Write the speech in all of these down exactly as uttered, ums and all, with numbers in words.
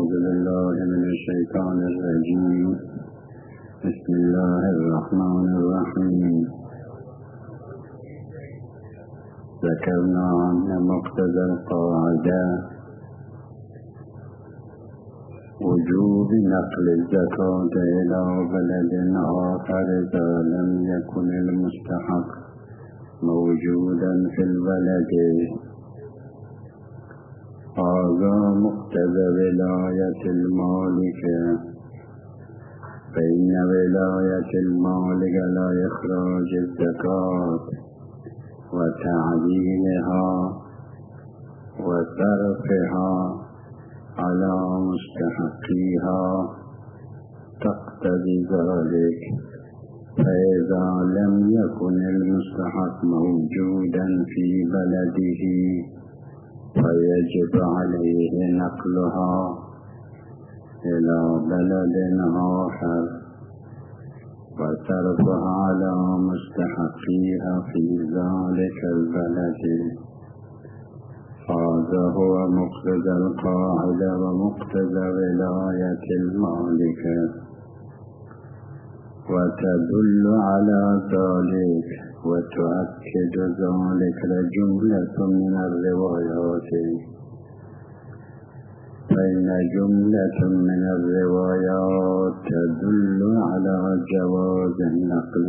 أعوذ بالله من الشيطان الرجيم. بسم الله الرحمن الرحيم. ذكرنا أن مقتضى القاعدة وجوب نقل الزكاة إلى بلد آخر إذا لم يكن المستحق موجودا في البلد. هذا مقتضى ولاية المالك، فإن ولاية المالك لا إخراج الزكاة وتعديلها وصرفها على مستحقيها تقتضي ذلك. فإذا لم يكن المستحق موجودا في بلده فيجب عليه نقلها إلى بلد آخر وصرفها على مستحقيها في ذلك البلد. هذا هو مقتضى القاعدة ومقتضى ولاية المالك. وتدل على ذلك وتؤكد ذلك جملة من الروايات، فإن جملة من الروايات تدل على جواز النقل.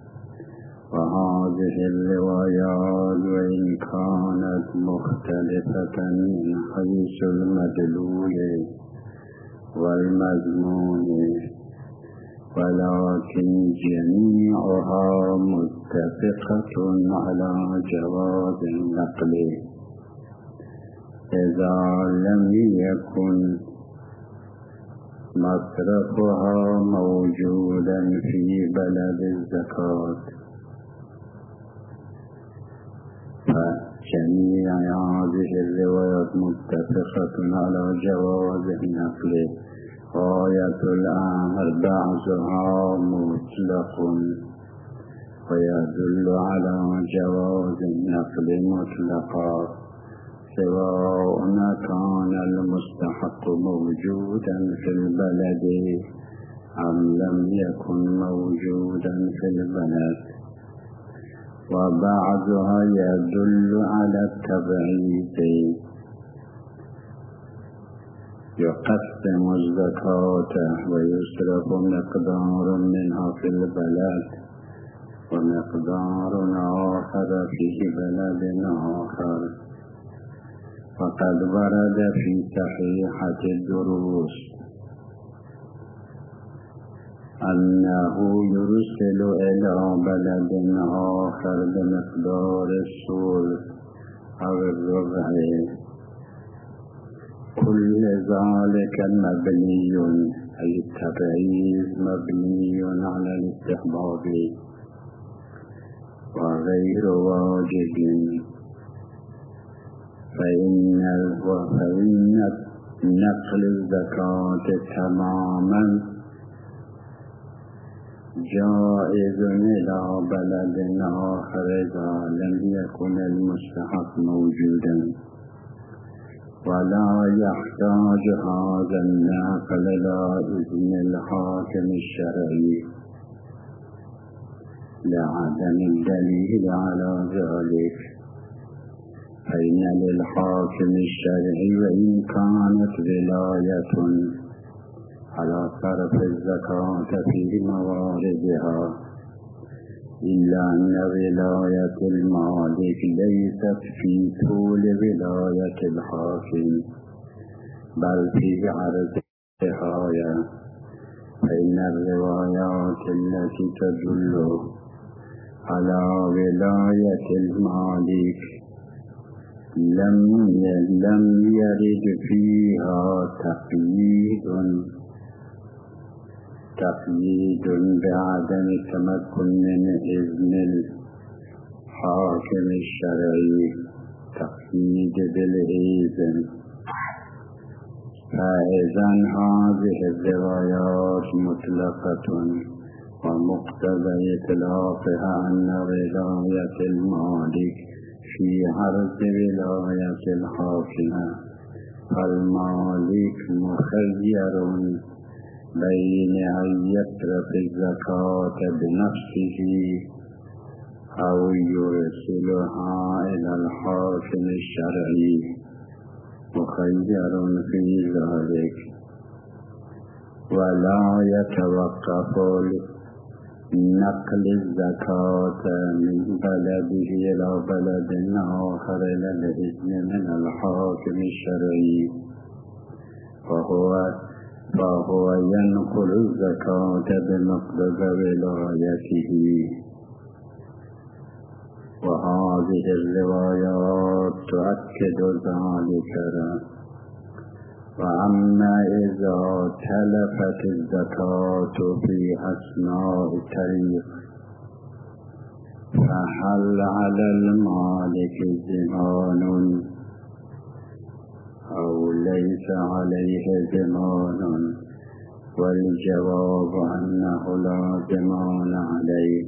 وهذه الروايات وإن كانت مختلفة من حيث المدلول والمضمون ولكن جميعها متفقة على جواز النقل إذا لم يكن مصرفها موجودا في بلد الزكاة. فجميع هذه الروايات متفقة على جواز النقل. غاية الأمر بعضها مطلق ويدل على جواز النقل مطلقا، سواء كان المستحق موجودا في البلد أم لم يكن موجودا في البلد. وبعضها يدل على التبعيد، يقسم الزكاة ويصرف مقدار منها في البلد ومقدار آخر في بلد آخر. فقد ورد في صحيحة الدروس أنه يرسل إلى بلد آخر بمقدار الثلث أو الربع. كل ذلك مبني، أي التبعيض مبني على الاستحباب وغير واجب. فإن فإن نقل الزكاة تماما جائز إلى بلد آخر إذا لم يكن المستحق موجودا، ولا يحتاج هذا النقل إلى إذن الحاكم الشرعي لعدم الدليل على ذلك. فإن للحاكم الشرعي وإن كانت ولاية على صرف الزكاة في مواردها، إلا أن ولاية المالك ليست في طول ولاية الحاكم بل في عرضها. فإن الروايات التي تدل على ولاية المالك لم لم يرد فيها تقييد تقييد بعدم التمكن من إذن الحاكم الشرعي، تقييد بالإذن. فإذن هذه الروايات مطلقة، ومقتضى إطلاقها أن ولاية المالك في عرض ولاية الحاكم فالمالك مخير بين أن يصرف الزكاة بنفسه أو يرسلها إلى الحاكم الشرعي، مخير في ذلك، ولا يتوقف نقل الزكاة من بلده إلى بلد آخر إلى الإذن من الحاكم الشرعي، فهو فهو ينقل الزكاة بمقتضى ولايته. وهذه الروايات تؤكد ذلك. وأما إذا تلفت الزكاة في أثناء الطريق فهل على المالك ضمان أو ليس عليه ضمان؟ والجواب أنه لا ضمان عليه،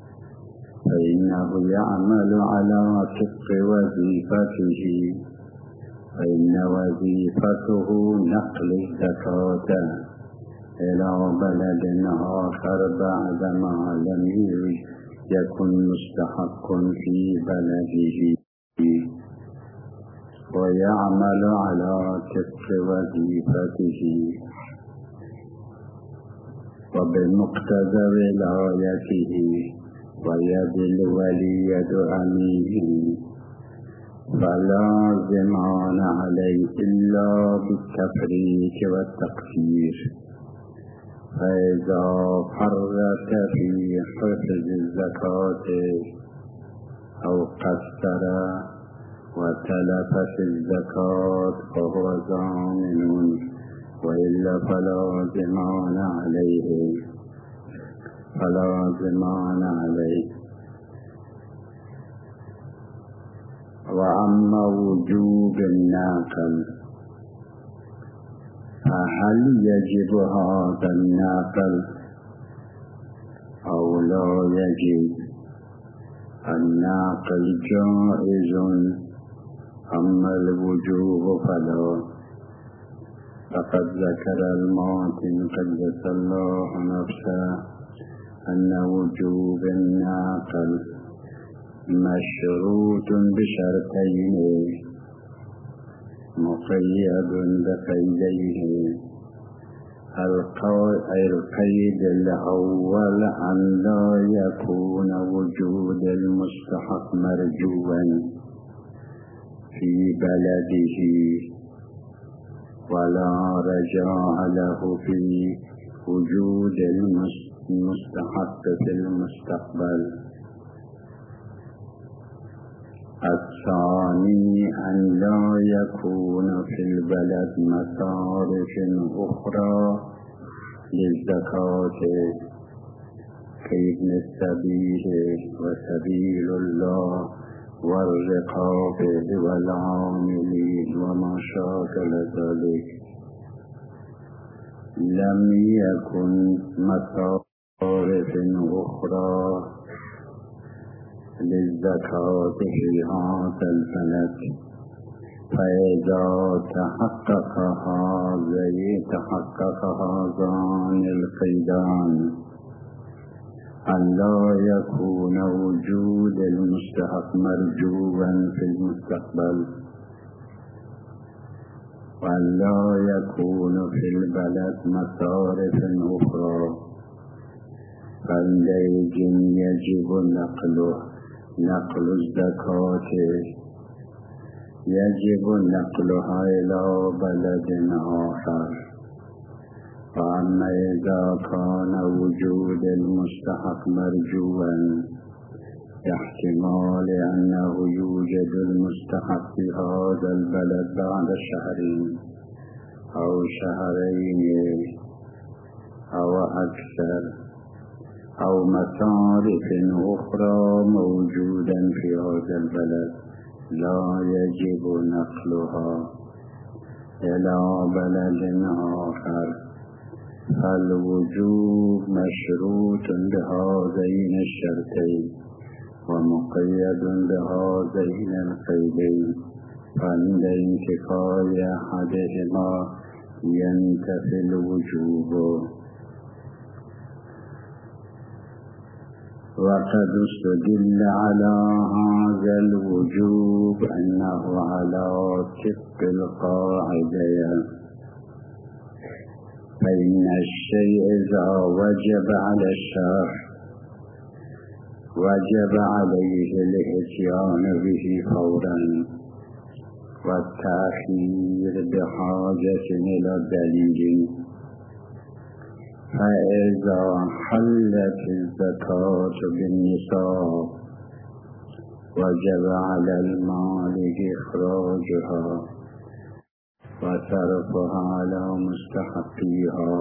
فإنه يعمل على طبق وظيفته، فإن وظيفته نقل الزكاة إلى بلد آخر بعدما لم يكن مستحق في بلده، ويعمل على طبق وظيفته وبمقتضى ولايته، ويد الولي يد أمينه، فلا ضمان عليه إلا بالتفريق والتقصير. فإذا فرط في حفظ الزكاة أو قصر وتلفت الزكاة فهو ضامن، وإلا فلا ضمان عليه فلا ضمان عليه. وأما وجوب الناقل فهل يجب هذا الناقل أو لا يجب؟ الناقل جائز، أما الوجوب فلا. فقد ذكر الماتن قدس الله نفسه أن وجوب الناقل مشروط بشرطين مقيد بقيدين. القيد الأول أن لا يكون وجود المستحق مرجوا في بلده ولا رجاء له في وجود المستحق في المستقبل. الثاني أن لا يكون في البلد مصارف أخرى للزكاة كابن السبيل وسبيل الله والرقاب والعاملين وما شاكل ذلك. لم يكن مصارف أخرى للزكاة في هذا البلد، فإذا تحقق هذا تحقق هذان القيدان أن لا يكون وجود المستحق مرجوا في المستقبل، وأن لا يكون في البلد مصارف أخرى، فعندئذ يجب نقله نقل الزكاة يجب نقلها إلى بلد آخر. وأما إذا كان وجود المستحق مرجوا احتمال أنه يوجد المستحق في هذا البلد بعد شهرين أو شهرين أو أكثر، أو مصارف أخرى موجودا في هذا البلد، لا يجب نقلها إلى بلد آخر. فالوجوب مشروط بهذين الشرطين ومقيد بهذين القيدين. فعند انتفاء أحدهما ينتفي الوجوب. وقد استدل على هذا الوجوب أنه على طبق القاعدة، فإن الشيء إذا وجب على الشرع وجب عليه الإتيان به فورا، والتأخير بحاجة إلى دليل. فإذا حلت الزكاة بالنصاب وجب على المالك إخراجها وصرفها على مستحقيها.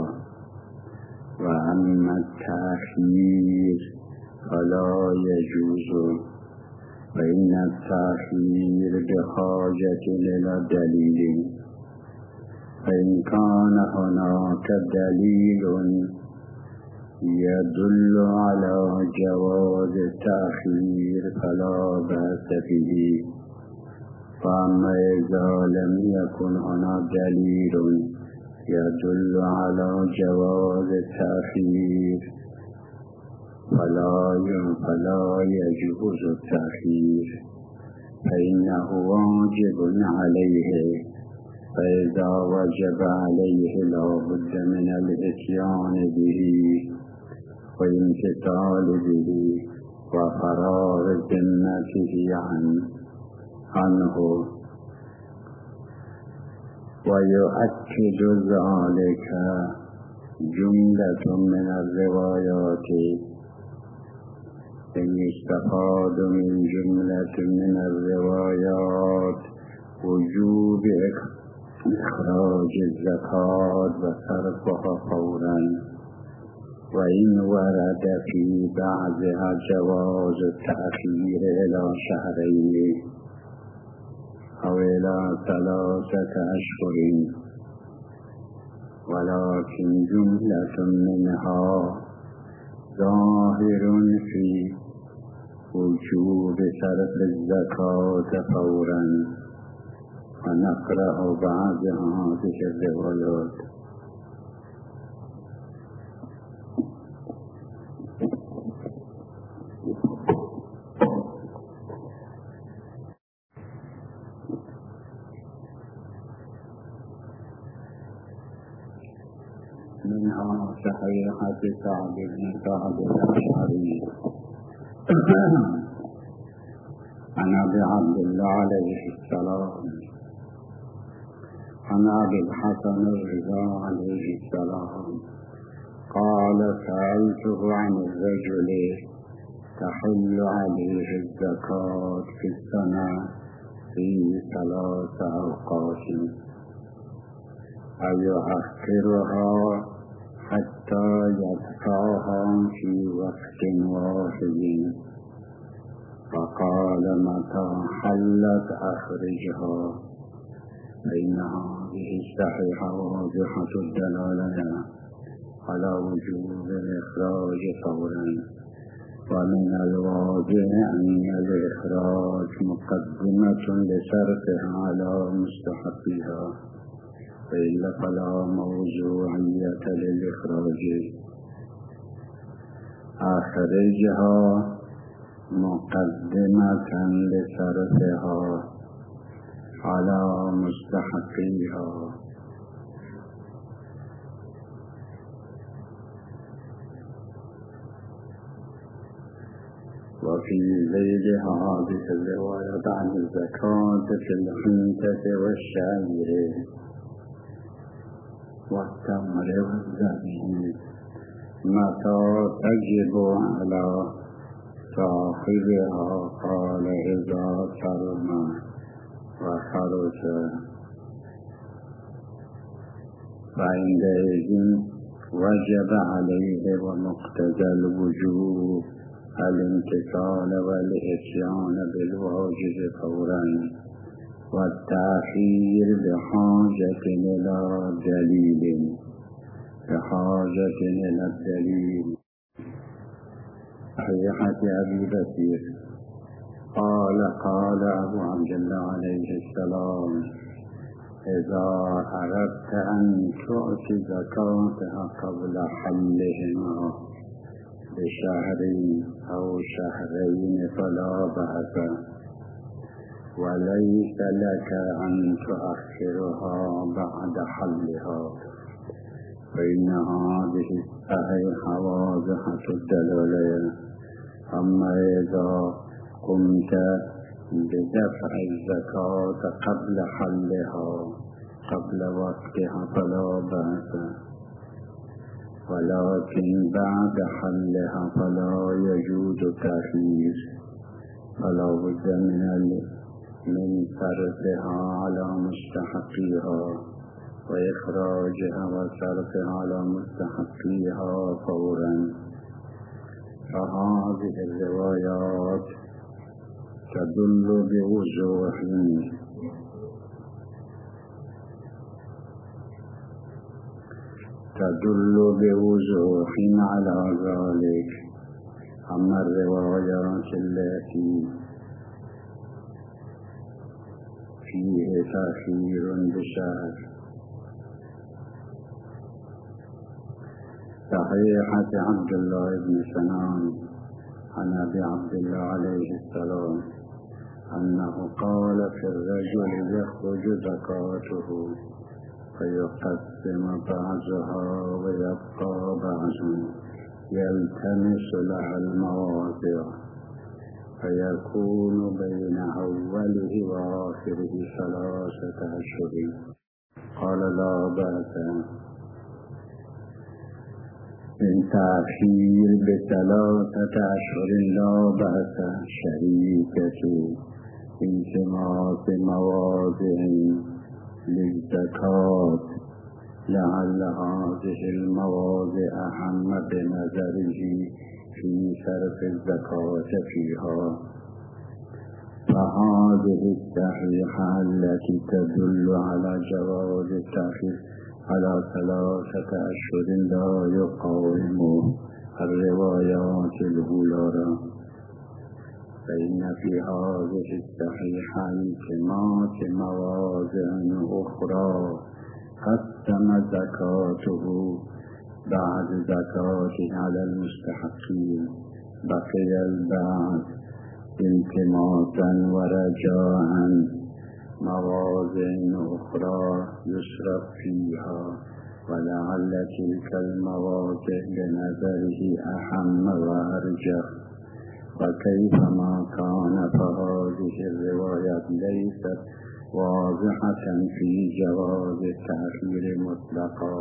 وأما التأخير فلا يجوز، فإن التأخير بحاجة إلى دليل، فإن كان هناك دليل يدل على جواز التأخير فلا بأس به. فأما إذا لم يكن هناك دليل يدل على جواز التأخير فلا فلا يجوز التأخير، فإنه واجب عليه. فإذا وجب عليه لا بد من الإتيان به والامتثال به وفراغ ذمته عنه. ويؤكد ذلك جملة من الروايات. يستفاد من جملة من الروايات وجوب إخراج الزكاة وصرفها فورا، وإن ورد في بعضها جواز التأخير إلى شهرين أو إلى ثلاثة أشهر، ولكن جملة منها ظاهر في وجوب صرف الزكاة فورا. ونقرأ بعض هذه الروايات. منها صحيحة سعد بن سعد الأشعري عن أبي عبد الله عليه السلام عن أبي الحسن الرضا عليه السلام قال: سألته عن الرجل تحل عليه الزكاة في السنة في ثلاث أوقات أيؤخرها حتى يدفعها في وقت واحد؟ فقال: متى حلت أخرجها، فإن هذه الصحيحة واضحة الدلالة على وجوب الإخراج فورا. ومن الواضح أن الإخراج مقدمة لصرفها على مستحقها، وإلا فلا موضوعية للإخراج. أخرجها مقدمة لصرفها على مستحقيها. وفي ذيل هذه الرواية عن الزكاة في الحنطة والشعير والتمر والزبيب متى تجب على صاحبها؟ قال: إذا ترمى وخرج، فعندئذ وجب عليه ومقتضى الوجوب الامتثال والإتيان بالواجب فورا، والتأخير بحاجة إلى دليل بحاجة إلى الدليل. صحيحة أبي بكر قال قال أبو عبد الله عليه السلام إذا أردت أن تؤتي زكاتها قبل حلهما بشهر أو شهرين فلا بأس، وليس لك أن تؤخرها بعد حلها، فإن هذه الصحيحة واضحة الدلالة. أما إذا قمت بدفع الزكاة قبل حلها قبل وقتها فلا بأس، ولكن بعد حلها فلا يجوز تأخير، فلا بد من من صرفها على مستحقيها وإخراجها وصرفها على مستحقيها فورا. فهذه الروايات تدل بوضوح تدل بوضوح على ذلك. أما الروايات التي فيه تأخير بشهر صحيحة عبد الله بن سنان عن أبي عبد الله عليه السلام أنه قال في الرجل يخرج زكاته فيقسم بعضها ويبقى بعض يلتمس لها المواضع، فيكون بين أوله وآخره ثلاثة أشهر. قال لا بأس من تأخير بثلاثة أشهر، لا بأس شريكة التماس مواضع للزكاة، لعل هذه المواضع أهم بنظره في صرف الزكاة فيها. فهذه الصحيحة التي تدل على جواز التأخير على ثلاثة أشهر لا يقاوم الروايات الأولى، فإن في هذه الصحيحة التماس مواضع أخرى قسم زكاته بعد زكاته على المستحقين، بقي البعض التماسا ورجاء مواضع أخرى يسرف فيها، ولعل تلك المواضع بنظره أهم وأرجح. وكيفما كان فهذه الرواية ليست واضحة في جواز التأخير مطلقا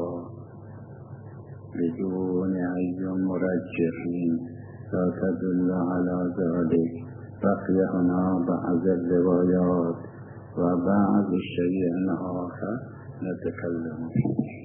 بدون أي مرجح لا تدل على ذلك. بقي هنا بعض الروايات وبعض الشيء آخر نتكلم فيه.